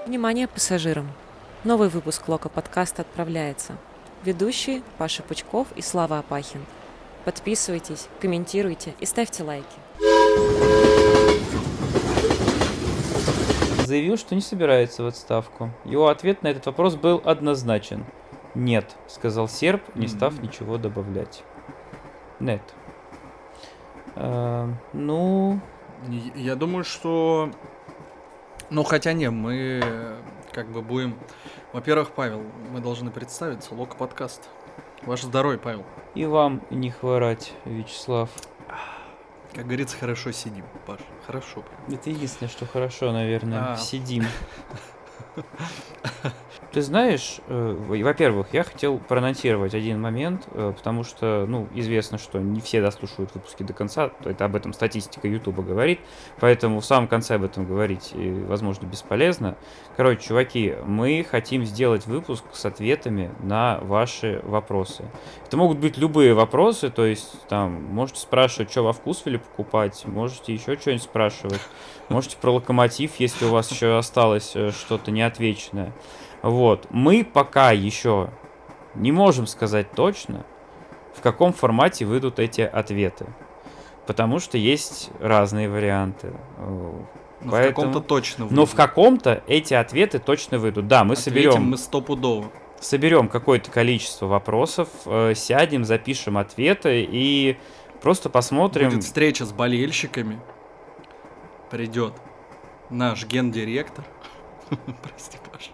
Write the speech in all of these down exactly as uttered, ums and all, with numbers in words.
Внимание пассажирам! Новый выпуск Лока-подкаста отправляется. Ведущие Паша Пучков и Слава Опахин. Подписывайтесь, комментируйте и ставьте лайки. Заявил, что не собирается в отставку. Его ответ на этот вопрос был однозначен. «Нет», — сказал серб, не став mm-hmm. ничего добавлять. Нет. А, ну... Я думаю, что... Ну, хотя не, мы как бы будем... Во-первых, Павел, мы должны представиться. Лока-подкаст. Ваше здоровье, Павел. И вам не хворать, Вячеслав. Как говорится, хорошо сидим, Паш. Хорошо. Это единственное, что хорошо, наверное. А. Сидим. Ты знаешь, э, во-первых, я хотел проанонсировать один момент, э, потому что, ну, известно, что не все дослушивают выпуски до конца, это об этом статистика Ютуба говорит, поэтому в самом конце об этом говорить, э, возможно, бесполезно. Короче, чуваки, мы хотим сделать выпуск с ответами на ваши вопросы. Это могут быть любые вопросы, то есть, там, можете спрашивать, что во вкусвилле покупать, можете еще что-нибудь спрашивать, можете про Локомотив, если у вас еще осталось э, что-то неотвеченное. Вот. Мы пока еще не можем сказать точно, в каком формате выйдут эти ответы. Потому что есть разные варианты. Но Поэтому... в каком-то точно выйдут. Но в каком-то эти ответы точно выйдут. Да, мы Ответим соберем... мы стопудово. Соберем какое-то количество вопросов, э, сядем, запишем ответы и просто посмотрим... Будет встреча с болельщиками. Придет наш гендиректор. Прости, Паша.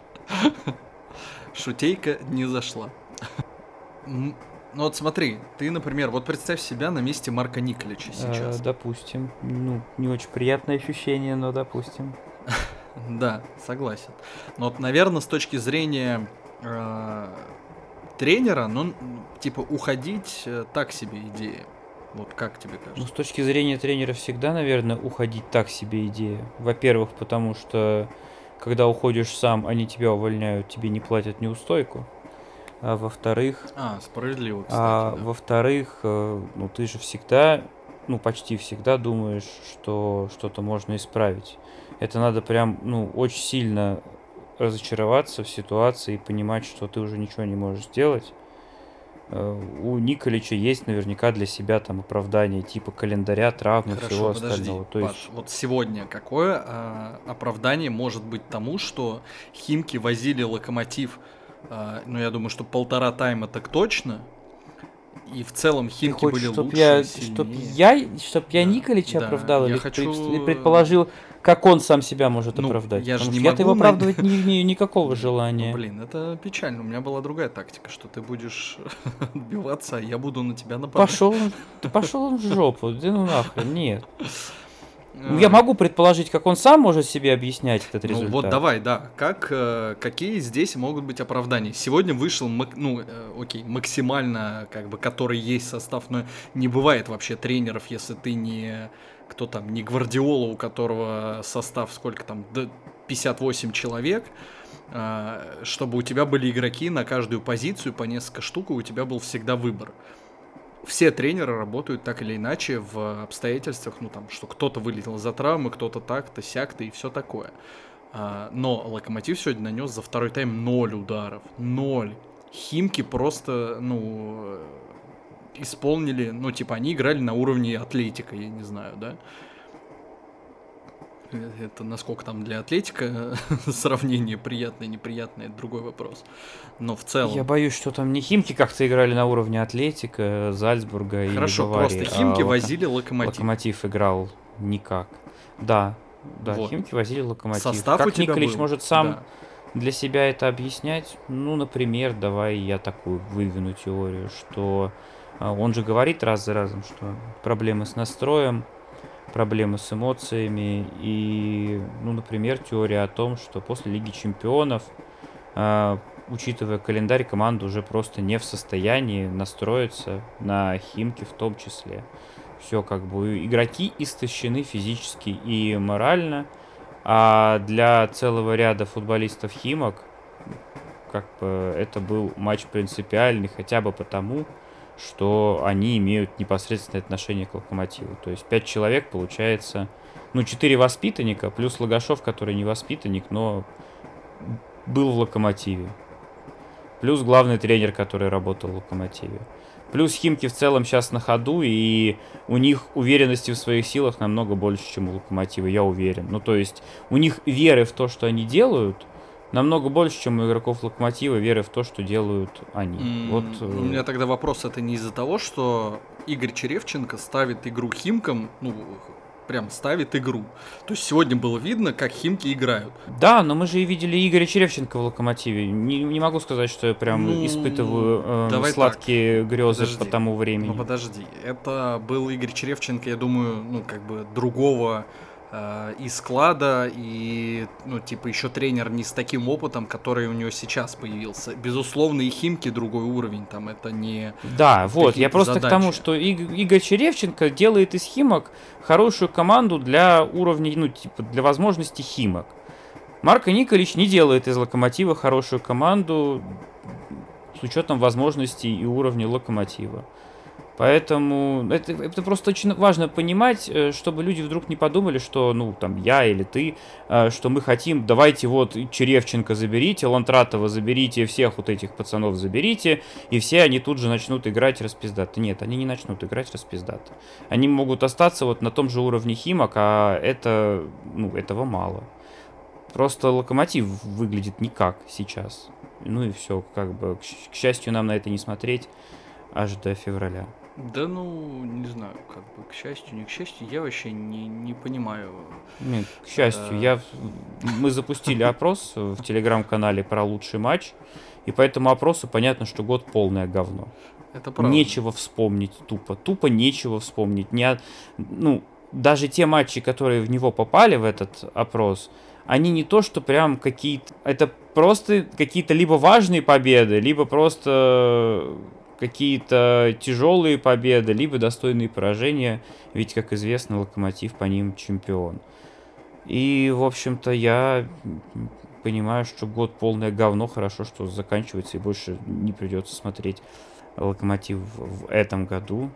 Шутейка не зашла. Ну вот смотри, ты, например, вот представь себя на месте Марка Николича сейчас. Э, допустим. Ну, не очень приятное ощущение, но допустим. Да, согласен. Но вот, наверное, с точки зрения э, тренера, ну, типа, уходить э, так себе идея. Вот как тебе кажется? Ну, с точки зрения тренера всегда, наверное, уходить так себе идея. Во-первых, потому что когда уходишь сам, они тебя увольняют, тебе не платят неустойку. А во-вторых... А, справедливо, кстати. А да. во-вторых, ну ты же всегда, ну почти всегда думаешь, что что-то можно исправить. Это надо прям, ну, очень сильно разочароваться в ситуации и понимать, что ты уже ничего не можешь сделать. У Николича есть наверняка для себя там оправдание типа календаря, травмы, Хорошо, всего подожди, остального. То Паш, есть... вот сегодня какое а, оправдание может быть тому, что Химки возили Локомотив, а, ну я думаю, что полтора тайма так точно, и в целом Химки Ты хочешь, были чтоб лучше, я, сильнее. Чтоб я, чтоб я Да, Николича да, оправдал я или хочу- пред- предположил, как он сам себя может Ну, оправдать? я же Потому не что я-то его могу на- оправдывать не имею никакого Ну, желания. блин, это печально. У меня была другая тактика, что ты будешь отбиваться, а я буду на тебя нападать. Пошел, он- ты пошел он в жопу, да ну нахрен, нет. Ну, я могу предположить, как он сам может себе объяснять этот Ну результат. вот давай, да. Как, э, какие здесь могут быть оправдания? Сегодня вышел, мак- ну, э, окей, максимально, как бы, который есть состав, но не бывает вообще тренеров, если ты не, кто там, не Гвардиола, у которого состав сколько там, да, пятьдесят восемь человек, э, чтобы у тебя были игроки на каждую позицию по несколько штук, и у тебя был всегда выбор. Все тренеры работают так или иначе в обстоятельствах, ну там, что кто-то вылетел за травмы, кто-то так-то, сяк-то и все такое. А, но Локомотив сегодня нанес за второй тайм ноль ударов. Ноль. Химки просто, ну, исполнили, ну, типа, они играли на уровне Атлетика, я не знаю, да? Это насколько там для Атлетика сравнение приятное, неприятное, это другой вопрос. Но в целом... Я боюсь, что там не Химки как-то играли на уровне Атлетика, Зальцбурга Хорошо, или Баварии. просто Химки а Локо- возили Локомотив. Локомотив играл никак. Да, да, Вот. Химки возили Локомотив. Состав как у тебя Николич был, может сам да. для себя это объяснять? Ну, например, давай я такую выдвину теорию, что а, он же говорит раз за разом, что проблемы с настроем, проблемы с эмоциями и, ну, например, теория о том, что после Лиги Чемпионов, а, учитывая календарь, команда уже просто не в состоянии настроиться на Химки в том числе. Все как бы игроки истощены физически и морально, а для целого ряда футболистов Химок как бы это был матч принципиальный хотя бы потому, что они имеют непосредственное отношение к Локомотиву. То есть пять человек получается, ну, четыре воспитанника, плюс Логашов, который не воспитанник, но был в «Локомотиве». Плюс главный тренер, который работал в «Локомотиве». Плюс Химки в целом сейчас на ходу, и у них уверенности в своих силах намного больше, чем у «Локомотива», я уверен. Ну, то есть, у них веры в то, что они делают, намного больше, чем у игроков «Локомотива», веры в то, что делают они. М, Вот, У меня тогда вопрос, это не из-за того, что Игорь Черевченко ставит игру Химкам, ну, прям ставит игру. То есть сегодня было видно, как Химки играют. да, но мы же и видели Игоря Черевченко в «Локомотиве». Не, не могу сказать, что я прям Ну, испытываю э, давай сладкие грезы Подожди. по тому Ну времени. подожди, это был Игорь Черевченко, я думаю, ну как бы другого э, и склада, и, ну, типа, еще тренер не с таким опытом, который у него сейчас появился. Безусловно, и Химки другой уровень, там это не... Да, вот, я какие-то просто к тому, задачи. что Иг- Игорь Черевченко делает из Химок хорошую команду для уровней, ну, типа, для возможностей Химок. Марко Николич не делает из Локомотива хорошую команду с учетом возможностей и уровня Локомотива. Поэтому это, это просто очень важно понимать, э, чтобы люди вдруг не подумали, что, ну, там, я или ты, э, что мы хотим, давайте вот Черевченко заберите, Лантратова заберите, всех вот этих пацанов заберите, и все они тут же начнут играть распиздато. Нет, они не начнут играть распиздато. Они могут остаться вот на том же уровне Химок, а это, ну, этого мало. Просто Локомотив выглядит никак сейчас. Ну и все, как бы, к щ- к счастью, нам на это не смотреть аж до февраля. Да ну, не знаю, как бы к счастью, не к счастью, я вообще не, не понимаю. Нет, к счастью, Э. я, мы запустили опрос в телеграм-канале про лучший матч, и по этому опросу понятно, что год полное говно. Это правда. Нечего вспомнить тупо. Тупо нечего вспомнить. Не, о- ну, даже те матчи, которые в него попали, в этот опрос, они не то, что прям какие-то... Это просто какие-то либо важные победы, либо просто какие-то тяжелые победы, либо достойные поражения. Ведь, как известно, Локомотив по ним чемпион. И, в общем-то, я понимаю, что год полное говно, хорошо, что заканчивается и больше не придется смотреть Локомотив в в этом году.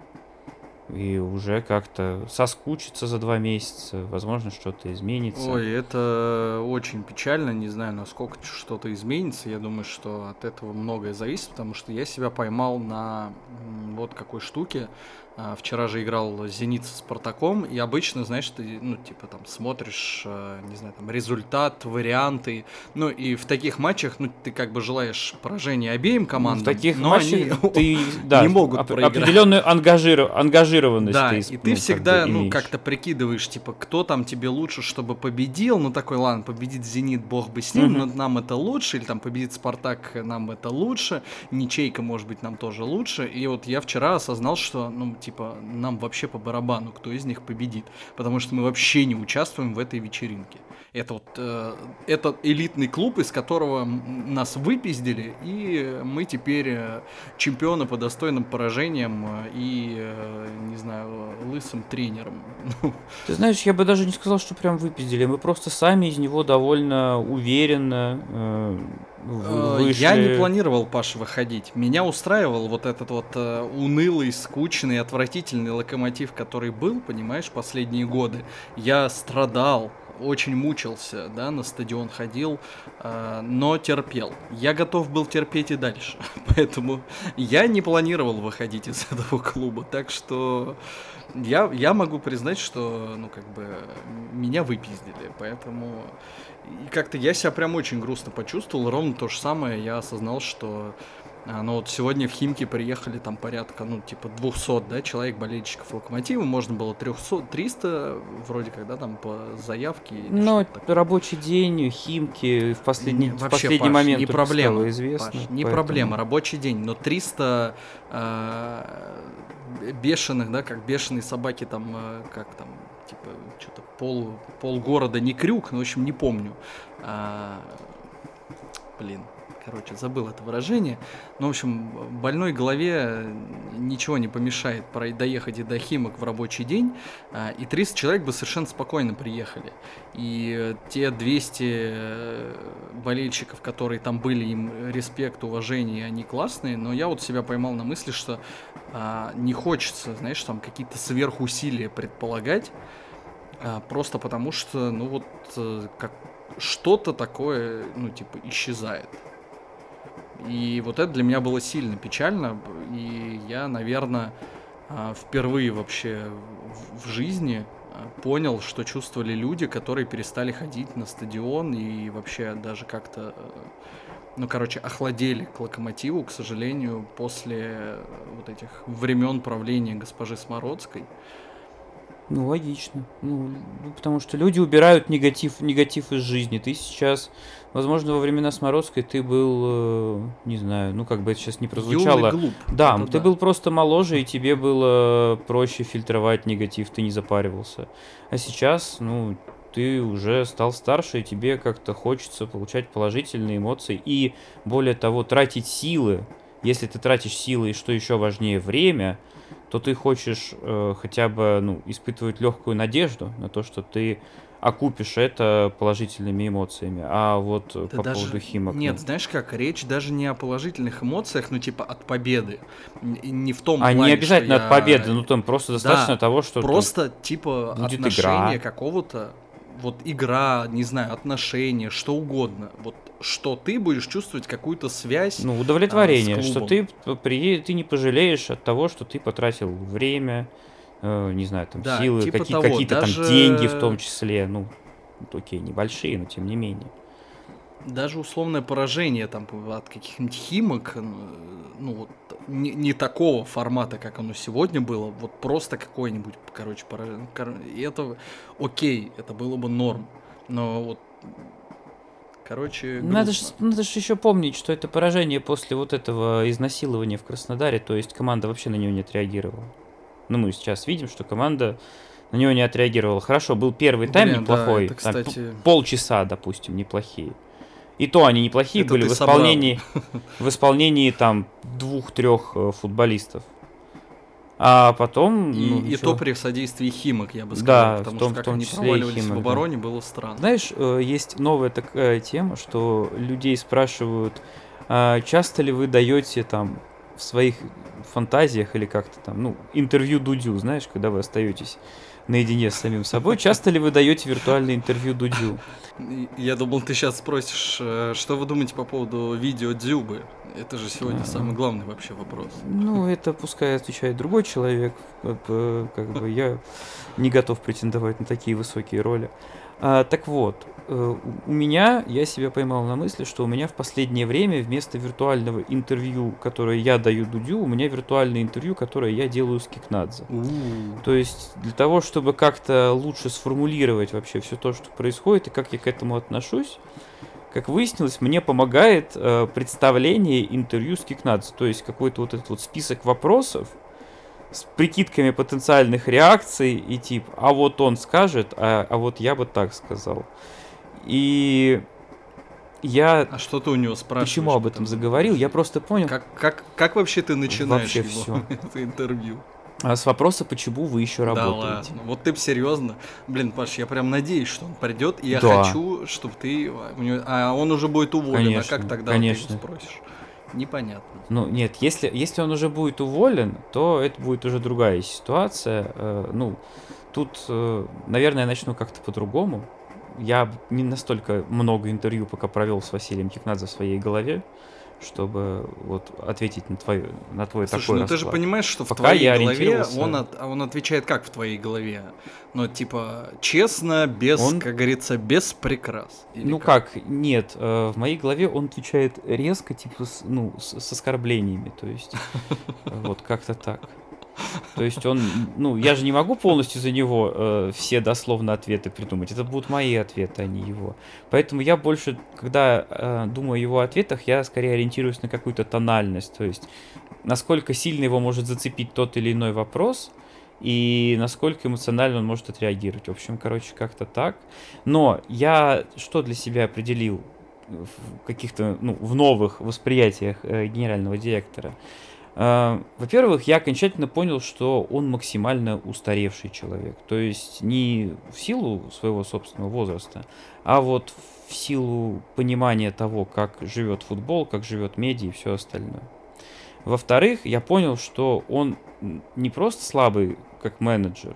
И уже как-то соскучиться за два месяца, возможно, что-то изменится. Ой, это очень печально, не знаю, насколько ч- что-то изменится. Я думаю, что от этого многое зависит, потому что я себя поймал на м, вот какой штуке. А, Вчера же играл «Зенит» со «Спартаком», и обычно, знаешь, ты, ну, типа, там, смотришь, э, не знаю, там, результат, варианты, ну, и в таких матчах, ну, ты как бы желаешь поражения обеим Ну, в командам, таких но матчах они ты, да, не могут оп- проиграть. определенную ангажиров- ангажированность Да, ты, и исп- ты ну, как всегда, бы ну, имеешь. как-то прикидываешь, типа, кто там тебе лучше, чтобы победил. Ну, такой, ладно, победит «Зенит», бог бы с ним, но Мгм. нам это лучше. Или там победит «Спартак», нам это лучше. Ничейка, может быть, нам тоже лучше. И вот я вчера осознал, что, ну, типа, нам вообще по барабану, кто из них победит. Потому что мы вообще не участвуем в этой вечеринке. Это вот э, этот элитный клуб, из которого м, нас выпиздили, и мы теперь э, чемпионы по достойным поражениям э, и, э, не знаю, лысым тренером. Ну, Ты знаешь, я бы даже не сказал, что прям выпиздили. Мы просто сами из него довольно уверенно э, вы- э, вышли. Я не планировал, Паша, выходить. Меня устраивал вот этот вот э, унылый, скучный, отвратительный Локомотив, который был, понимаешь, последние годы. Я страдал, очень мучился, да, на стадион ходил, э, но терпел. Я готов был терпеть и дальше, поэтому я не планировал выходить из этого клуба, так что я, я могу признать, что, ну, как бы, меня выпиздили, поэтому и как-то я себя прям очень грустно почувствовал, ровно то же самое, я осознал, что а, ну вот сегодня в Химки приехали там порядка, ну, типа двухсот, да, человек, болельщиков Локомотива, можно было триста, триста вроде как, да, там по заявке или Но что-то такое. рабочий день, Химки в последний, Не, в вообще, последний Паш, момент не только проблема, стало известно. Паш, не поэтому- проблема, рабочий день, но триста э, бешеных, да, как бешеные собаки там, э, как там, типа, что-то пол, пол города не крюк, ну, в общем, не помню. А, блин, короче, забыл это выражение. Ну, в общем, больной голове ничего не помешает прой- доехать и до Химок в рабочий день, а, и триста человек бы совершенно спокойно приехали. И э, те двести э, болельщиков, которые там были, им респект, уважение, они классные, но я вот себя поймал на мысли, что а, не хочется, знаешь, там какие-то сверхусилия предполагать, а, просто потому что, ну вот, э, как что-то такое, ну, типа, исчезает. И вот это для меня было сильно печально, и я, наверное, впервые вообще в жизни понял, что чувствовали люди, которые перестали ходить на стадион и вообще даже как-то, ну, короче, охладели к Локомотиву, к сожалению, после вот этих времен правления госпожи Смородской. Ну, логично. Ну, потому что люди убирают негатив, негатив из жизни. Ты сейчас, возможно, во времена Смородской ты был, э, не знаю, ну, как бы это сейчас не прозвучало. Юный, глуп. Да, Это ты да. был просто моложе, и тебе было проще фильтровать негатив, ты не запаривался. А сейчас, ну, ты уже стал старше, и тебе как-то хочется получать положительные эмоции. И, более того, тратить силы. Если ты тратишь силы, и что еще важнее, время, то ты хочешь э, хотя бы, ну, испытывать легкую надежду на то, что ты окупишь это положительными эмоциями. А вот э, Да по даже... поводу Химок... Нет, ну, знаешь как, речь даже не о положительных эмоциях, ну типа от победы. Н- Не в том А не плане, обязательно что от победы, я... ну там просто достаточно Да, того, что тут просто типа будет отношения игра. какого-то, вот игра, не знаю, отношения, что угодно. Вот что ты будешь чувствовать какую-то связь Ну, а, с удовлетворение, что клубом. ты, при... ты не пожалеешь от того, что ты потратил время, э, не знаю, там, Да, силы, типа какие... того, какие-то там деньги в том даже числе, ну, окей, небольшие, но тем не менее. даже условное поражение там от каких-нибудь Химок, э, ну вот не, не такого формата, как оно сегодня было, вот просто какое-нибудь, короче, поражение. Кор- И это окей, это было бы норм. Но вот, короче, Надо же, грустно. надо ж еще помнить, что это поражение после вот этого изнасилования в Краснодаре, то есть команда вообще на него не отреагировала. Ну, мы сейчас видим, что команда на него не отреагировала. Хорошо, был первый тайм Блин, да, неплохой, это, там, п- кстати, полчаса, допустим, неплохие. И то они неплохие это были ты в собрал. исполнении, в исполнении там двух-трех э, футболистов. А потом, И, ну, и то ничего. при содействии Химок, я бы сказал, Да, в потому том, что в как том они числе и проваливались в Химок, да. обороне, было странно. Знаешь, э, есть новая такая тема, что людей спрашивают, а часто ли вы даете там в своих фантазиях или как-то там, ну, интервью Дудю, знаешь, когда вы остаетесь наедине с самим собой, часто ли вы даете виртуальное интервью Дудю? И- Я думал, ты сейчас спросишь, э, что вы думаете по поводу видео Дзюбы? Это же сегодня самый А, главный вообще вопрос. Ну, это пускай отвечает другой человек, как бы, как бы я не готов претендовать на такие высокие роли. А, так вот, э, у у меня, я себя поймал на мысли, что у меня в последнее время вместо виртуального интервью, которое я даю Дудю, у меня виртуальное интервью, которое я делаю с Кикнадзе. У-у-у. То есть для того, чтобы как-то лучше сформулировать вообще все то, что происходит и как я к этому отношусь, как выяснилось, мне помогает э, представление интервью с Кикнадзе. То есть какой-то вот этот вот список вопросов с прикидками потенциальных реакций и тип, а вот он скажет, а, а вот я бы так сказал. И я А что ты у него почему спрашиваешь об этом потом? заговорил? Я просто понял Как, как, как вообще ты начинаешь вообще его, все. это интервью? А с вопроса, почему вы еще Да работаете? ладно, вот ты б серьезно. Блин, Паш, я прям надеюсь, что он придет, и я Да, хочу, чтобы ты... у него- А он уже будет уволен, а как конечно, тогда вот ты его конечно. спросишь? Непонятно. Ну, нет, если, если он уже будет уволен, то это будет уже другая ситуация. Э, ну, тут, э, наверное, я начну как-то по-другому. Я не настолько много интервью пока провел с Василием Кикнадзе в своей голове, чтобы вот ответить на твой, на твой Слушай, такой ну ты же расклад. понимаешь, что в Пока твоей я голове ориентировался... он, от, а он отвечает как в твоей голове? Ну, типа, честно, без, Он, как говорится, без прикрас. Или ну как? как, нет, э, в моей голове он отвечает резко, типа, с, ну, с, с оскорблениями, то есть, э, вот как-то так. То есть он, ну, я же не могу полностью за него э, все дословно ответы придумать. Это будут мои ответы, а не его. Поэтому я больше, когда э, думаю о его ответах, я скорее ориентируюсь на какую-то тональность. То есть, насколько сильно его может зацепить тот или иной вопрос, и насколько эмоционально он может отреагировать. В общем, короче, как-то так. Но я что для себя определил в каких-то, ну, в новых восприятиях э, генерального директора? А, Во-первых, я окончательно понял, что он максимально устаревший человек. То есть не в силу своего собственного возраста, а вот в силу понимания того, как живет футбол, как живет медиа и все остальное. Во-вторых, я понял, что он н- не просто слабый как менеджер,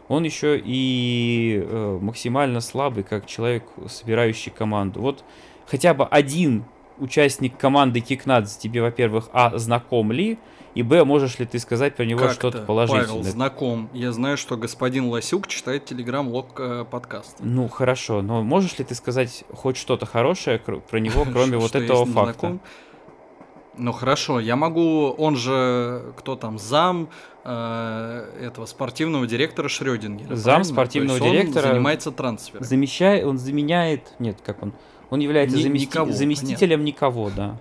он еще и э, максимально слабый, как человек, собирающий команду. Вот хотя бы один участник команды Кикнадзе тебе, во-первых, а, знаком ли, и б, можешь ли ты сказать про него Как что-то это, положительное? Павел, знаком. Я знаю, что господин Лосюк читает телеграм-лог э, подкаст. Ну, хорошо, но можешь ли ты сказать хоть что-то хорошее кр- про него, кроме вот Что я с этого ним факта? знаком? Ну хорошо, я могу, он же, кто там, зам э, этого спортивного директора Шрёдингера. Зам правильно? спортивного То есть директора он занимается трансфером. Замещает, он заменяет, нет, как он, он является Ни- замести- никого, заместителем никого, да.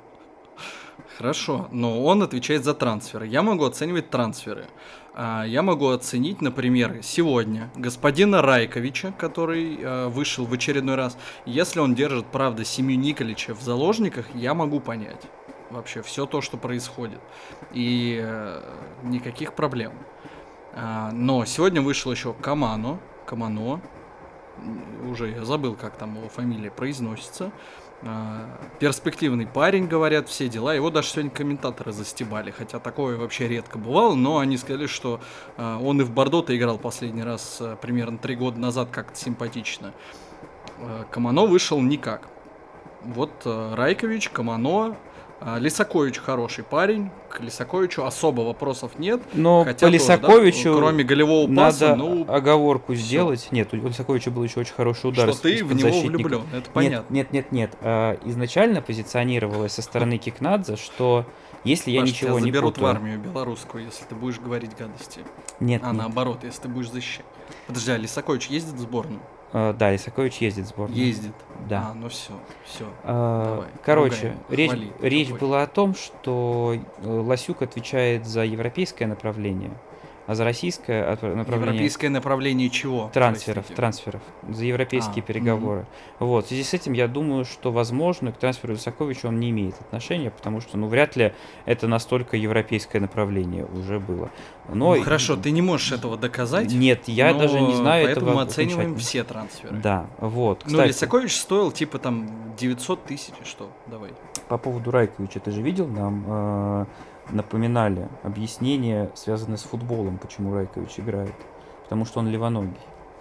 Хорошо, но он отвечает за трансферы. Я могу оценивать трансферы. А, Я могу оценить, например, сегодня господина Райковича, который э, вышел в очередной раз. Если он держит, правда, семью Николича в заложниках, я могу понять вообще все то, что происходит. И э, никаких проблем. А, Но сегодня вышел еще Камано. Камано. М, Уже я забыл, как там его фамилия произносится. А, Перспективный парень, говорят, все дела. Его даже сегодня комментаторы застебали, хотя такое вообще редко бывало, но они сказали, что а, он и в Бордо-то играл последний раз а, примерно три года назад как-то симпатично. А, Камано вышел никак. Вот а, Райкович, Камано, а, Лисакович хороший парень, к Лисаковичу особо вопросов нет. Но Хотя по тоже, да, Лисаковичу кроме голевого паса, надо ну, оговорку всё. сделать. Нет, у Лисаковича был еще очень хороший удар. что из- ты из-под в него защитника. влюблен, это Нет, понятно. нет, нет, нет. А, изначально позиционировалось со стороны Кикнадзе, что если я Паш, ничего тебя не заберут путаю... в армию белорусскую, если ты будешь говорить гадости. Нет, А нет. наоборот, если ты будешь защищать. Подожди, а Лисакович ездит в сборную? А, да, Лисакович ездит в сборную. Ездит. Да. А, ну все, все. А, Давай, Короче, ругаем, речь, хвали, речь какой. была о том, что э, Лосюк отвечает за европейское направление, а за российское от- направление Европейское направление чего? трансферов, Простите. трансферов, за европейские А, переговоры. Вот, в связи с этим я думаю, что, возможно, к трансферу Лисаковича он не имеет отношения, потому что, ну, вряд ли это настолько европейское направление уже было. Но Ну, хорошо, ты не можешь этого доказать. Нет, я но даже не знаю поэтому этого мы оцениваем окончательно. все трансферы. Да, вот. Ну, Кстати, Лисакович стоил типа там девятьсот тысяч, что? Давай. по поводу Райковича, ты же видел, нам э, напоминали объяснение, связанное с футболом, почему Райкович играет. Потому что он левоногий.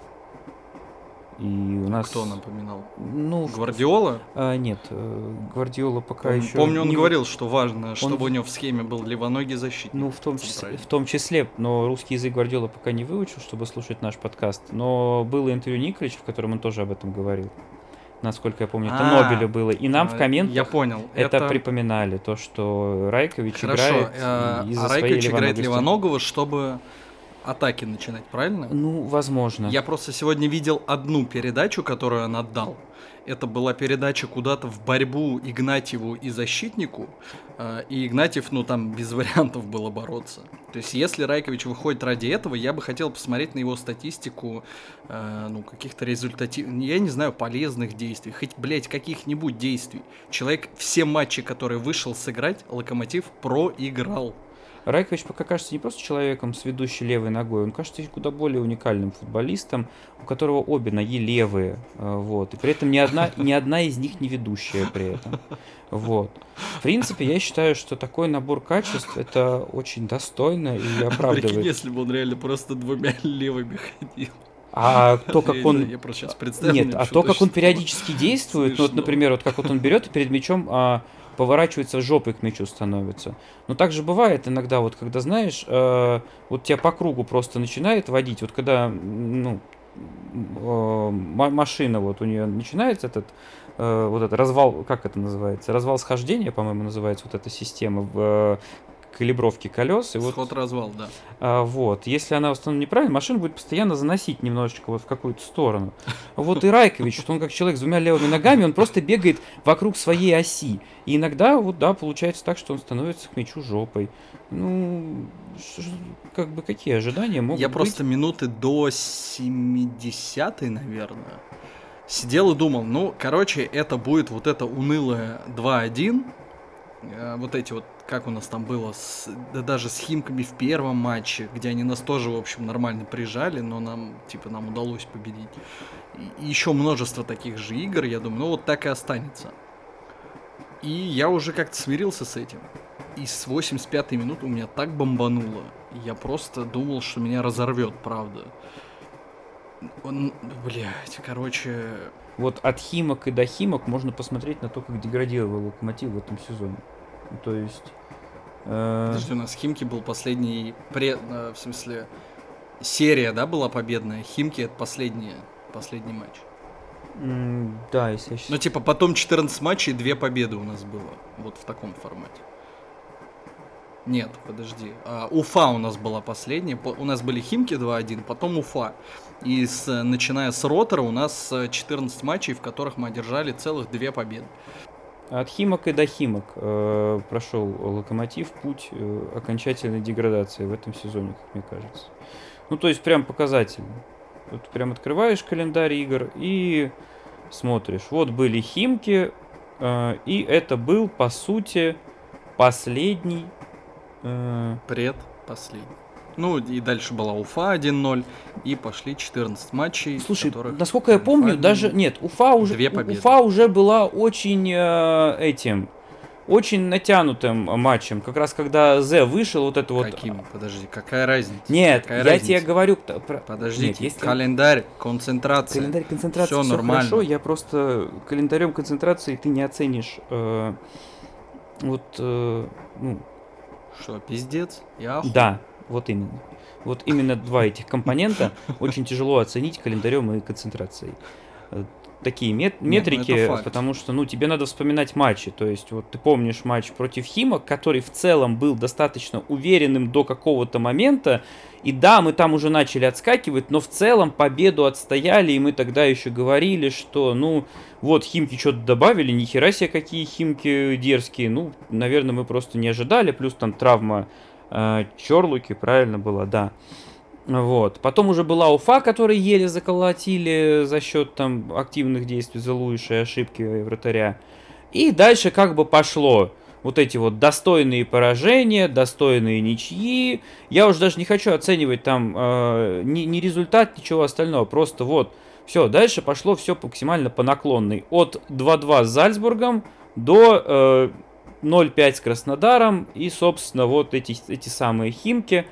И у нас... Кто напоминал? Ну, в- Гвардиола? а, нет, э, Гвардиола пока Пом- еще... Помню, он не- говорил, что важно, чтобы в- у него в схеме был левоногий защитник. Ну, в том, числе, центральный. в том числе, но русский язык Гвардиола пока не выучил, чтобы слушать наш подкаст. Но было интервью Николича, в котором он тоже об этом говорил. Насколько я помню, это А, Нобелю было. И нам в А, комментах Я понял. это, припоминали, то, что Райкович Хорошо. играет э, из-за А своей Райкович играет левоногости. Левоногого, чтобы атаки начинать, правильно? Ну, возможно. Я просто сегодня видел одну передачу, которую он отдал. Это была передача куда-то в борьбу Игнатьеву и защитнику. э, И Игнатьев, ну там без вариантов было бороться. То есть если Райкович выходит ради этого, я бы хотел посмотреть на его статистику, э, ну каких-то результативных, я не знаю, полезных действий. Хоть, блядь, каких-нибудь действий. Человек все матчи, которые вышел сыграть, Локомотив проиграл. Райкович пока кажется не просто человеком с ведущей левой ногой, он кажется куда более уникальным футболистом, у которого обе ноги левые, э, вот, и при этом ни одна, ни одна из них не ведущая при этом, вот. В принципе, я считаю, что такой набор качеств это очень достойно и Прикинь, оправдывает. если бы он реально просто двумя левыми ходил. А то, как Я не он... знаю, я просто сейчас представил, Нет, мне а что-то то, как он что-то периодически действует, ну, вот, смешно. например, вот как вот он берет и перед мячом а, поворачивается жопой к мячу становится. Но так же бывает иногда, вот когда, знаешь, э, вот тебя по кругу просто начинает водить, вот когда, м, ну, э, м- машина, вот у нее начинается этот, э, вот этот развал, как это называется, развал схождения, по-моему, называется вот эта система в э, калибровке колес. И вот, Сход-развал, да. а, вот, если она установлена неправильно, машину будет постоянно заносить немножечко вот в какую-то сторону. Вот и Райкович, вот он как человек с двумя левыми ногами, он просто бегает вокруг своей оси. И иногда, вот, да, получается так, что он становится к мячу жопой. Ну, ш- ш- как бы какие ожидания могут Я быть? просто минуты до семидесятой, наверное, сидел и думал, ну, короче, это будет вот это унылое два один. Э, Вот эти вот, как у нас там было, с- да даже с Химками в первом матче, где они нас тоже, в общем, нормально прижали, но нам, типа, нам удалось победить. И еще множество таких же игр, я думаю, ну вот так и останется. И я уже как-то смирился с этим. И с восемьдесят пятой минуты у меня так бомбануло. Я просто думал, что меня разорвет, правда. Он, блядь, короче... Вот от Химок и до Химок можно посмотреть на то, как деградировал Локомотив в этом сезоне. То есть... Э... Подожди, у нас Химки был последний... Пре... В смысле, серия, да, была победная? Химки — это последний, последний матч. Mm, да, если я сейчас... Ну, типа, потом четырнадцать матчей, две победы у нас было. Вот в таком формате. Нет, подожди. А, Уфа у нас была последняя. У нас были Химки два один, потом Уфа. И с, начиная с Ротора у нас четырнадцать матчей, в которых мы одержали целых две победы. От Химок и до Химок э, прошел Локомотив путь э, окончательной деградации в этом сезоне, как мне кажется. Ну, то есть прям показательно. Вот прям открываешь календарь игр и смотришь. Вот были Химки, э, и это был, по сути, последний... Э... Предпоследний. Ну, и дальше была Уфа один ноль, и пошли четырнадцать матчей. Слушай, насколько я помню, Уфа... даже... Нет, Уфа уже, Уфа уже была очень э, этим... Очень натянутым матчем. Как раз когда Зе вышел, вот это вот... Каким? Подожди, какая разница? Нет, какая я разница? тебе говорю... Подождите, Нет, если... календарь, концентрация. Календарь, концентрация, все, все нормально. Хорошо, я просто календарем концентрации ты не оценишь... Э, вот... Э, ну... Что, пиздец? Я охуел. Да, вот именно. Вот именно два этих компонента очень тяжело оценить календарем и концентрацией. Такие мет- метрики, Нет, ну потому что, ну, тебе надо вспоминать матчи. То есть, вот ты помнишь матч против Химок, который в целом был достаточно уверенным до какого-то момента. И да, мы там уже начали отскакивать, но в целом победу отстояли, и мы тогда еще говорили, что, ну, вот Химки что-то добавили, ни хера себе какие Химки дерзкие. Ну, наверное, мы просто не ожидали, плюс там травма э, Чорлуки, правильно была, да. Вот. Потом уже была Уфа, которые еле заколотили за счет там активных действий Зелуиша и ошибки вратаря. И дальше как бы пошло. Вот эти вот достойные поражения, достойные ничьи. Я уже даже не хочу оценивать там э, ни, ни результат, ничего остального. Просто вот, все, дальше пошло все максимально по наклонной. От два-два с Зальцбургом до э, ноль пять с Краснодаром. И, собственно, вот эти, эти самые Химки.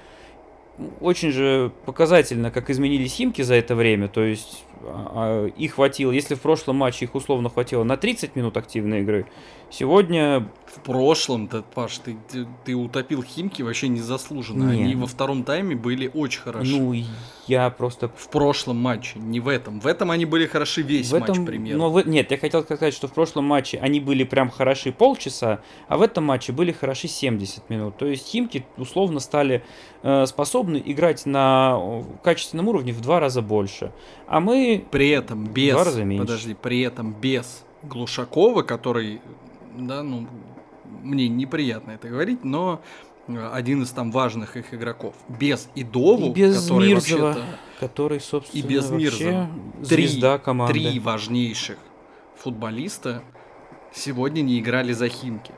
Очень же показательно, как изменились Химки за это время. То есть а, их хватило, если в прошлом матче их условно хватило на тридцать минут активной игры, сегодня... В прошлом-то, Паш, ты, ты, ты утопил Химки вообще незаслуженно. Нет. Они во втором тайме были очень хороши. Ну, я просто... В прошлом матче, не в этом. В этом они были хороши весь в этом... матч, к примеру. Но в... Нет, я хотел сказать, что в прошлом матче они были прям хороши полчаса, а в этом матче были хороши семьдесят минут. То есть Химки условно стали э, способны играть на качественном уровне в два раза больше. А мы... При этом без... В два раза меньше. Подожди, при этом без Глушакова, который... Да, ну... Мне неприятно это говорить, но один из там важных их игроков. Без Идову, и без который Мирзова, который, собственно, и без Мирзова. Звезда три, команды. Три важнейших футболиста сегодня не играли за Химки.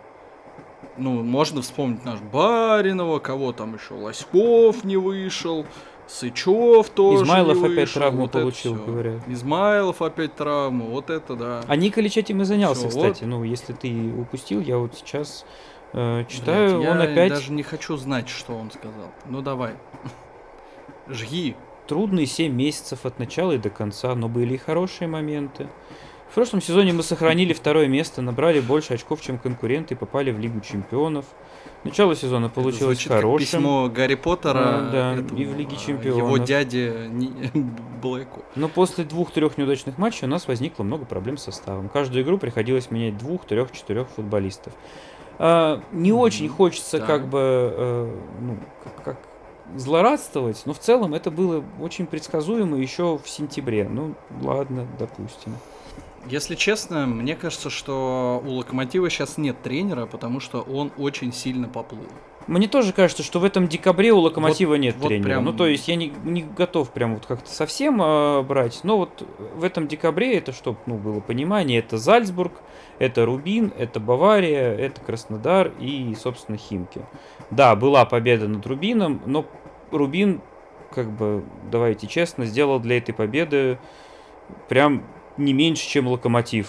Ну, можно вспомнить наш Баринова, кого там еще, Лоськов не вышел, Сычев тоже Измайлов не вышел, опять травму вот получил, говорят. Измайлов опять травму, вот это да. А Николич этим и занялся, Всё, кстати. вот. Ну, если ты упустил, я вот сейчас э, читаю, Блядь, он я опять... даже не хочу знать, что он сказал. Ну, давай. Жги. Трудные семь месяцев от начала и до конца, но были и хорошие моменты. В прошлом сезоне мы сохранили второе место, набрали больше очков, чем конкуренты, и попали в Лигу чемпионов. Начало сезона получилось это хорошим. Как письмо Гарри Поттера а, да, этому, и в Лиге чемпионов. Его дяде Блэку. Но после двух-трех неудачных матчей у нас возникло много проблем с составом. Каждую игру приходилось менять двух, трех, четырех футболистов. А, не mm-hmm. очень хочется да. как бы э, ну, как, как злорадствовать, но в целом это было очень предсказуемо еще в сентябре. Ну, ладно, допустим. Если честно, мне кажется, что у Локомотива сейчас нет тренера, потому что он очень сильно поплыл. Мне тоже кажется, что в этом декабре у Локомотива вот, нет вот тренера. Прям... Ну, то есть я не, не готов прям вот как-то совсем э, брать. Но вот в этом декабре это, чтобы ну, было понимание, это Зальцбург, это Рубин, это Бавария, это Краснодар и, собственно, Химки. Да, была победа над Рубином, но Рубин, как бы, давайте честно, сделал для этой победы прям... не меньше, чем Локомотив.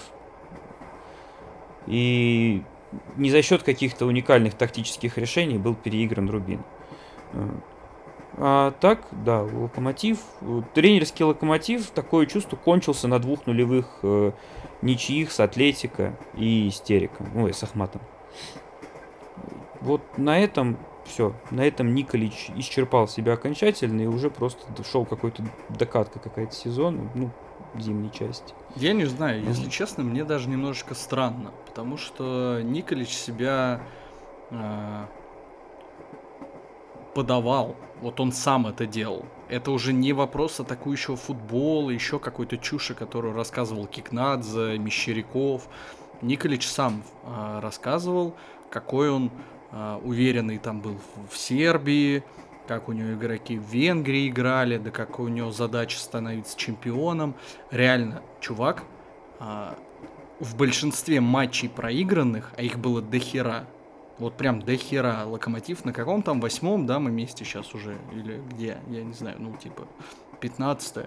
И не за счет каких-то уникальных тактических решений был переигран Рубин. А так, да, Локомотив, тренерский Локомотив, такое чувство, кончился на двух нулевых э, ничьих с Атлетико и Истериком, ой, с Ахматом. Вот на этом все, на этом Николич исчерпал себя окончательно и уже просто шел какой-то докатка какая-то сезона, ну, зимней части. Я не знаю, если честно, мне даже немножечко странно, потому что Николич себя э, подавал, вот он сам это делал. Это уже не вопрос атакующего футбола, еще какой-то чуши, которую рассказывал Кикнадзе, Мещеряков. Николич сам э, рассказывал, какой он э, уверенный там был в Сербии, как у него игроки в Венгрии играли, да какой у него задача становиться чемпионом. Реально, чувак а, в большинстве матчей проигранных, а их было дохера, вот прям дохера, Локомотив на каком там восьмом, да, мы вместе сейчас уже, или где, я не знаю, ну типа пятнадцатое.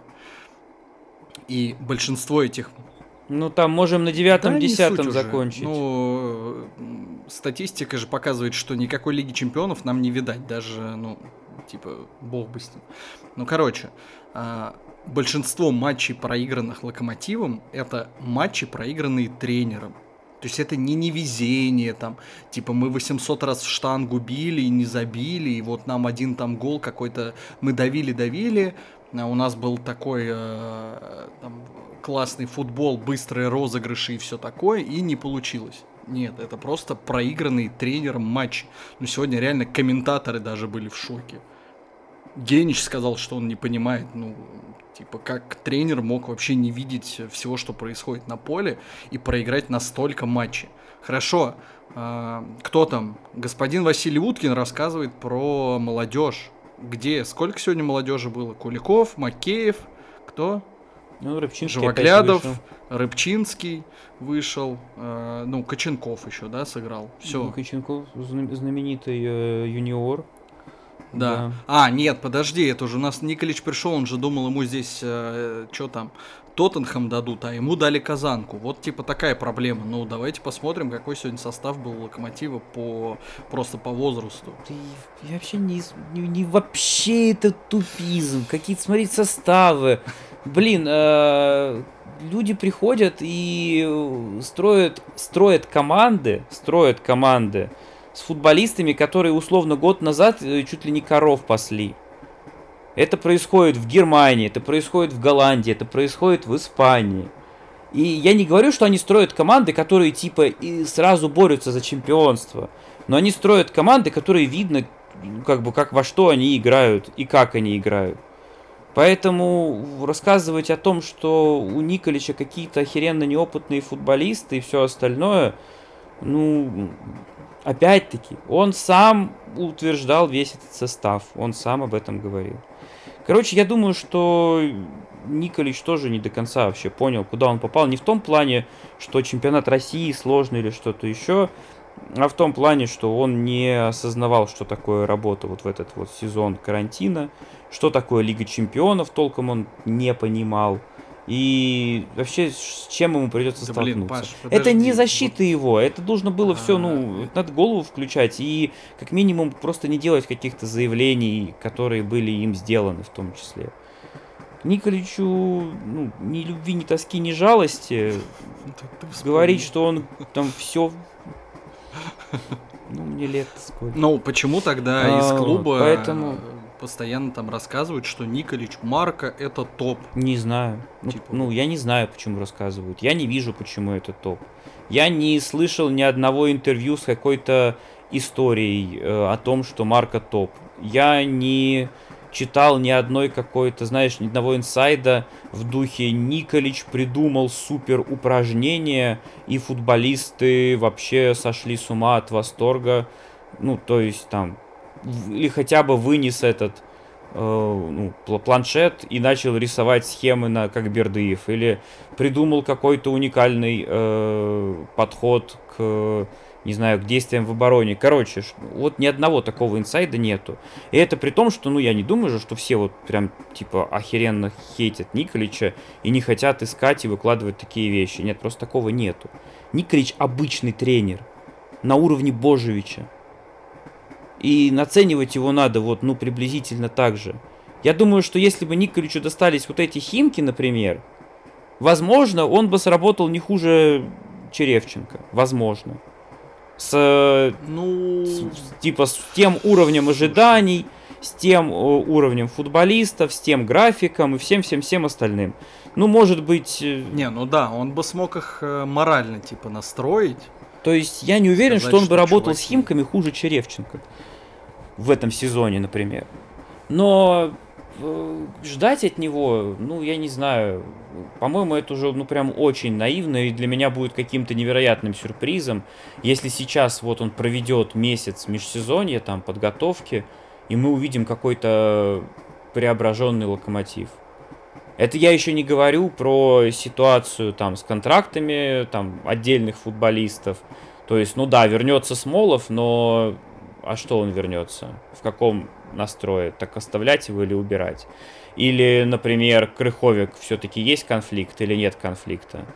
И большинство этих... Ну, там можем на девятом-десятом да, закончить. Ну, статистика же показывает, что никакой Лиги Чемпионов нам не видать, даже, ну, типа, бог бы с ним. Ну, короче, большинство матчей, проигранных Локомотивом, это матчи, проигранные тренером. То есть это не невезение, там, типа, мы восемьсот раз в штангу били и не забили, и вот нам один там гол какой-то, мы давили-давили, а у нас был такой э, там, классный футбол, быстрые розыгрыши и все такое, и не получилось. Нет, это просто проигранный тренером матч. Ну, сегодня реально комментаторы даже были в шоке. Генич сказал, что он не понимает, ну, типа, как тренер мог вообще не видеть всего, что происходит на поле, и проиграть настолько матчей. Хорошо, э, кто там? Господин Василий Уткин рассказывает про молодежь. Где? Сколько сегодня молодежи было? Куликов, Макеев, кто? Ну, Рыбчинский Живоглядов, Рыбчинский вышел, э, ну, Коченков еще, да, сыграл. Все. Ну, Коченков знаменитый э, юниор. Да. да. А, нет, подожди, это уже у нас Николич пришел, он же думал, ему здесь, э, что там, Тоттенхэм дадут, а ему дали Казанку. Вот типа такая проблема. Ну, давайте посмотрим, какой сегодня состав был у Локомотива по просто по возрасту. Ты вообще не, не, не вообще это тупизм. Какие-то, смотреть, составы. Блин, э, люди приходят и строят, строят команды, строят команды с футболистами, которые условно год назад чуть ли не коров пасли. Это происходит в Германии, это происходит в Голландии, это происходит в Испании. И я не говорю, что они строят команды, которые типа и сразу борются за чемпионство. Но они строят команды, которые видно, как бы, как во что они играют и как они играют. Поэтому рассказывать о том, что у Николича какие-то охеренно неопытные футболисты и все остальное, ну, опять-таки, он сам утверждал весь этот состав, он сам об этом говорил. Короче, я думаю, что Николич тоже не до конца вообще понял, куда он попал. Не в том плане, что чемпионат России сложный или что-то еще, а в том плане, что он не осознавал, что такое работа вот в этот вот сезон карантина, что такое Лига Чемпионов, толком он не понимал. И вообще, с чем ему придется да, столкнуться. Блин, Паш, это не защита вот... его, это должно было А-а-а. все, ну, надо голову включать и как минимум просто не делать каких-то заявлений, которые были им сделаны в том числе. Николичу, ну, ни любви, ни тоски, ни жалости. Говорить, что он там все... Ну, мне лет сколько. Ну, почему тогда из клуба... Поэтому... постоянно там рассказывают, что Николич Марко это топ. Не знаю. Ну, типа... ну, я не знаю, почему рассказывают. Я не вижу, почему это топ. Я не слышал ни одного интервью с какой-то историей э, о том, что Марко топ. Я не читал ни одной какой-то, знаешь, ни одного инсайда в духе Николич придумал супер упражнение, и футболисты вообще сошли с ума от восторга. Ну, то есть там... Или хотя бы вынес этот э, ну, планшет и начал рисовать схемы на, как Бердыев. Или придумал какой-то уникальный э, подход к, не знаю, к действиям в обороне. Короче, вот ни одного такого инсайда нету. И это при том, что, ну, я не думаю же, что все вот прям, типа, охеренно хейтят Николича и не хотят искать и выкладывать такие вещи. Нет, просто такого нету. Николич обычный тренер на уровне Божевича. И наценивать его надо вот, ну, приблизительно так же. Я думаю, что если бы Николичу достались вот эти Химки, например, возможно, он бы сработал не хуже Черевченко. Возможно. С, Ну, с- типа с тем уровнем ожиданий, с тем э, уровнем футболистов, с тем графиком и всем-всем-всем остальным. Ну, может быть... э, не, ну да, он бы смог их э, морально, типа, настроить. То есть я не уверен, Сказать, что он бы что, работал с чуваки. Химками хуже Черевченко. В этом сезоне, например. Но э, ждать от него, ну, я не знаю. По-моему, это уже, ну, прям очень наивно, и для меня будет каким-то невероятным сюрпризом, если сейчас вот он проведет месяц межсезонья, там, подготовки, и мы увидим какой-то преображенный Локомотив. Это я еще не говорю про ситуацию там с контрактами, там, отдельных футболистов. То есть, ну да, вернется Смолов, но а что он вернется? В каком настрое? Так оставлять его или убирать? Или, например, Крыховик, все-таки есть конфликт или нет конфликта?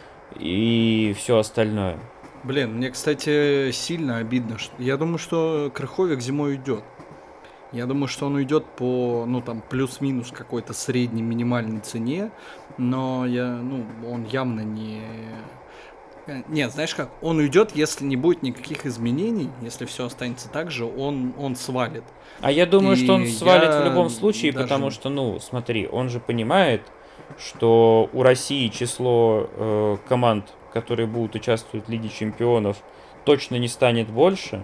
И все остальное. Блин, мне, кстати, сильно обидно. Что... Я думаю, что Крыховик зимой уйдет. Я думаю, что он уйдет по, ну, там, плюс-минус какой-то средней минимальной цене, но я, ну, он явно не... э, Нет, знаешь как, он уйдет, если не будет никаких изменений, если все останется так же, он, он свалит. А я думаю, И что он свалит в я любом случае, даже- потому что, ну, смотри, он же понимает, что у России число э, команд, которые будут участвовать в Лиге Чемпионов, точно не станет больше.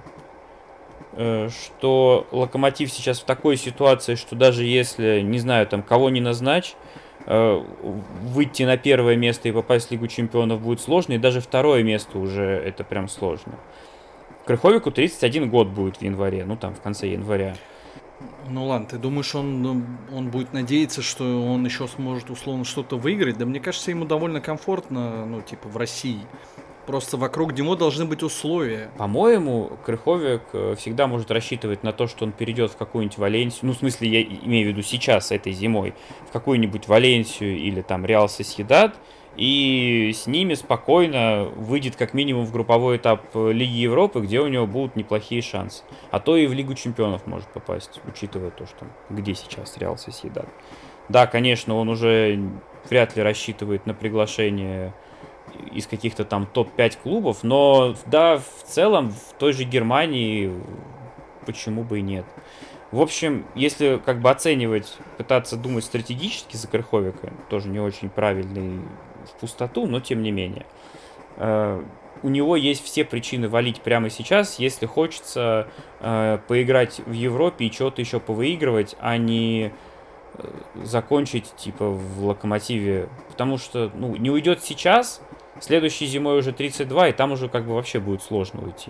э, Что Локомотив сейчас в такой ситуации, что даже если, не знаю, там кого не назначь, э, выйти на первое место и попасть в Лигу Чемпионов будет сложно, и даже второе место уже это прям сложно. Крыховику тридцать один год будет в январе, ну там в конце января. Ну ладно, ты думаешь, он, ну, он будет надеяться, что он еще сможет условно что-то выиграть? Да мне кажется, ему довольно комфортно, ну, типа, в России. Просто вокруг него должны быть условия. По-моему, Крыховик э, всегда может рассчитывать на то, что он перейдет в какую-нибудь Валенсию, ну, в смысле, я и- имею в виду сейчас, этой зимой, в какую-нибудь Валенсию или там Реал Сосьедад, и с ними спокойно выйдет как минимум в групповой этап э, Лиги Европы, где у него будут неплохие шансы. А то и в Лигу Чемпионов может попасть, учитывая то, что где сейчас Реал Сосьедад. Да, конечно, он уже вряд ли рассчитывает на приглашение из каких-то там топ пять клубов, но да, в целом в той же Германии почему бы и нет. В общем, если как бы оценивать, пытаться думать стратегически за Крыховика, тоже не очень правильный в пустоту, но тем не менее. Э, У него есть все причины валить прямо сейчас, если хочется э, поиграть в Европе и что-то еще повыигрывать, а не э, закончить типа в Локомотиве. Потому что, ну, не уйдет сейчас, следующей зимой уже тридцать два, и там уже как бы вообще будет сложно уйти.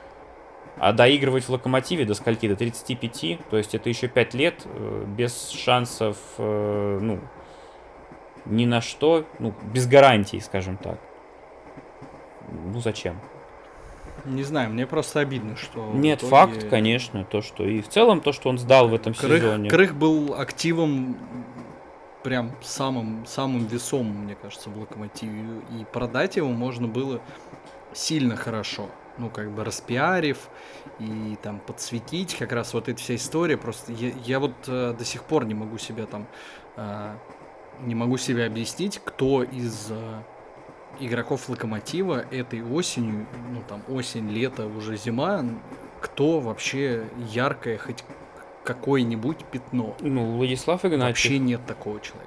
А доигрывать в Локомотиве до скольки? До тридцати пяти, то есть это еще пять лет э, без шансов, э, ну, ни на что, ну, без гарантий, скажем так. Ну, зачем? Не знаю, мне просто обидно, что... в Нет, итоге факт, конечно, то, что и в целом то, что он сдал в этом Крых, сезоне. Крых был активом прям самым, самым весомым, мне кажется, в Локомотиве. И продать его можно было сильно хорошо. Ну, как бы распиарив и там подсветить как раз вот эта вся история. Просто я, я вот э, до сих пор не могу себя там... э, не могу себе объяснить, кто из э, игроков Локомотива этой осенью, ну там осень, лето, уже зима, кто вообще яркое, хоть какое-нибудь пятно. Ну, Владислав Игнатьев. Вообще нет такого человека.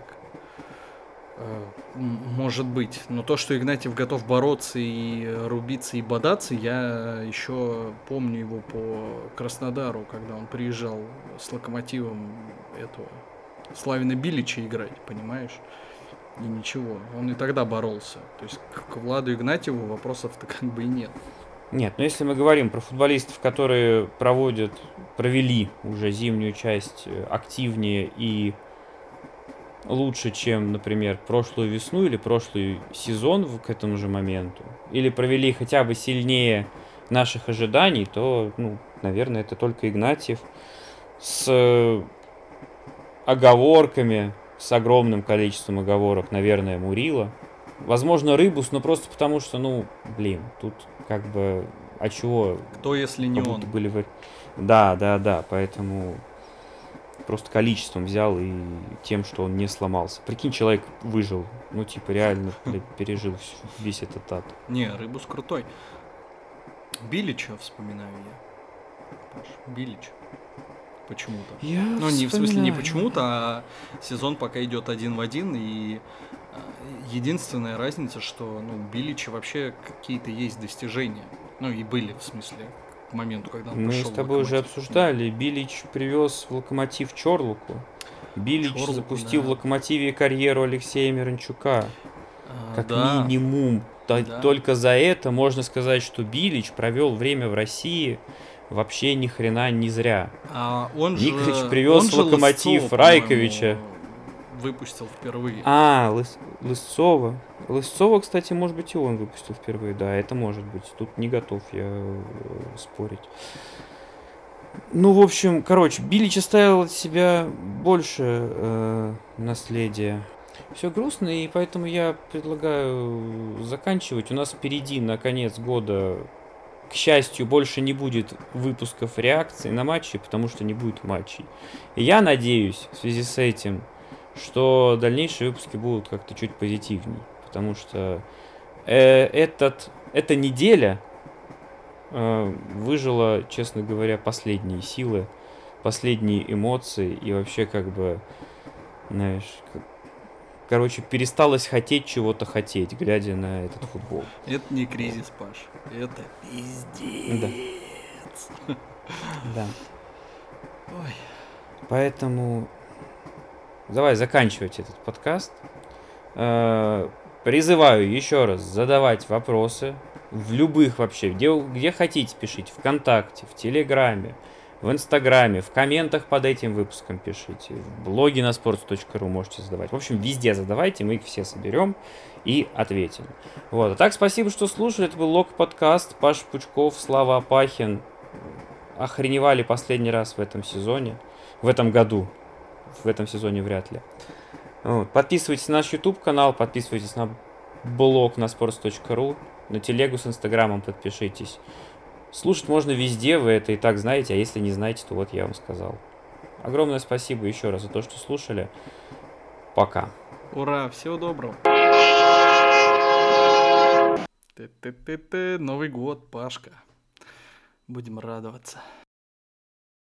Э, м- Может быть. Но то, что Игнатьев готов бороться и рубиться и бодаться, я еще помню его по Краснодару, когда он приезжал с Локомотивом этого Славина Билича играть, понимаешь? И ничего, он и тогда боролся. То есть к к Владу Игнатьеву вопросов-то как бы и нет. Нет, но если мы говорим про футболистов, которые проводят, провели уже зимнюю часть э, активнее и лучше, чем, например, прошлую весну или прошлый сезон в- к этому же моменту, или провели хотя бы сильнее наших ожиданий, то, ну, наверное, это только Игнатьев с э, оговорками, с огромным количеством оговорок, наверное, Мурила. Возможно, Рыбус, но просто потому что, ну, блин, тут как бы а чего? Кто, если не Как он? будто были... в- Да, да, да, поэтому просто количеством взял и тем, что он не сломался. Прикинь, человек выжил, ну, типа, реально, блядь, пережил вс- весь этот ад. Не, Рыбус крутой. Билича вспоминаю я. Паш, Билич. Почему-то. Я Ну, не в смысле не вспоминаю. почему-то, а сезон пока идет один в один, и а, единственная разница, что ну, у Билича вообще какие-то есть достижения. Ну, и были, в смысле, к моменту, когда он Мы пришел с в тобой уже Локомотив. обсуждали. Билич привез в Локомотив Чорлуку. Билич Чорлуку, запустил да. в Локомотиве карьеру Алексея Миранчука. А, Как да, минимум. Т- да. Только за это можно сказать, что Билич провел время в России вообще ни хрена не зря. А он Николич же, привез он в же Локомотив Лысцова, Райковича. по-моему, выпустил впервые. А, Лыс- Лысцова. Лысцова, кстати, может быть, и он выпустил впервые. Да, это может быть. Тут не готов я э, спорить. Ну, в общем, короче, Билич оставил от себя больше э, наследия. Все грустно, и поэтому я предлагаю заканчивать. У нас впереди на конец года, к счастью, больше не будет выпусков реакций на матчи, потому что не будет матчей. И я надеюсь, в связи с этим, что дальнейшие выпуски будут как-то чуть позитивней. Потому что э, этот, эта неделя э, выжила, честно говоря, последние силы, последние эмоции и вообще как бы, знаешь, как- короче, пересталось хотеть чего-то хотеть, глядя на этот футбол. Это не кризис, Паш. Это пиздец. Да. Да. Ой. Поэтому давай заканчивать этот подкаст. Э, Призываю еще раз задавать вопросы в любых вообще, где, где хотите пишите, ВКонтакте, в Телеграме, в Инстаграме, в комментах под этим выпуском пишите, в блоге на sports точка ru можете задавать. В общем, везде задавайте, мы их все соберем и ответим. Вот. А так, спасибо, что слушали. Это был Лок подкаст. Паша Пучков, Слава Апахин. Охреневали последний раз в этом сезоне. В этом году. В этом сезоне вряд ли. Вот. Подписывайтесь на наш YouTube канал, подписывайтесь на блог на sports точка ru, на телегу с Инстаграмом подпишитесь. Слушать можно везде, вы это и так знаете, а если не знаете, то вот я вам сказал. Огромное спасибо еще раз за то, что слушали. Пока. Ура, всего доброго. Ты-ты-ты-ты, Новый год, Пашка. Будем радоваться.